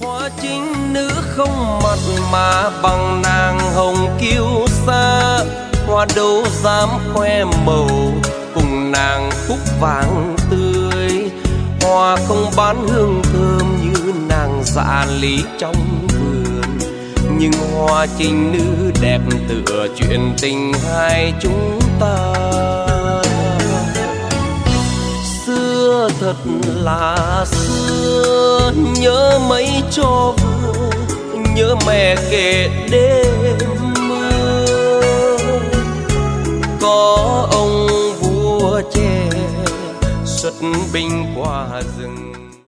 Hoa chính nữ không mặt mà bằng nàng hồng kiêu sa, hoa đâu dám khoe màu cùng nàng cúc vàng tươi. Hoa không bán hương thơm như nàng dạ lý trong vườn, nhưng hoa chính nữ đẹp tựa chuyện tình hai chúng ta. Xưa thật là xưa, nhớ mấy cho vừa, nhớ mẹ kể đêm mưa. Có ông vua trẻ xuất binh qua rừng,